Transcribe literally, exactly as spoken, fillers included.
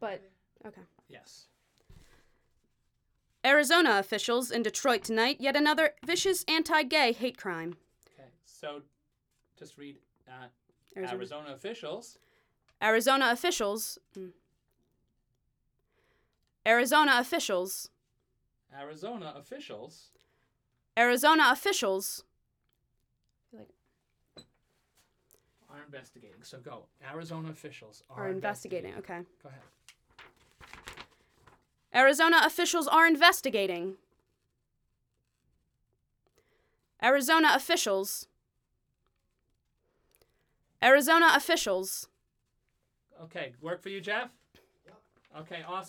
but okay. Yes. Arizona officials in Detroit tonight, yet another vicious anti-gay hate crime. Okay. So, just read uh, Arizona. Arizona officials. Arizona officials. mm. Arizona officials. Arizona officials Arizona officials. are investigating. So go. Arizona officials are, Are investigating. Okay. Go ahead. Arizona officials are investigating. Arizona officials. Arizona officials. Okay. Work for you, Jeff? Yep. Okay, awesome.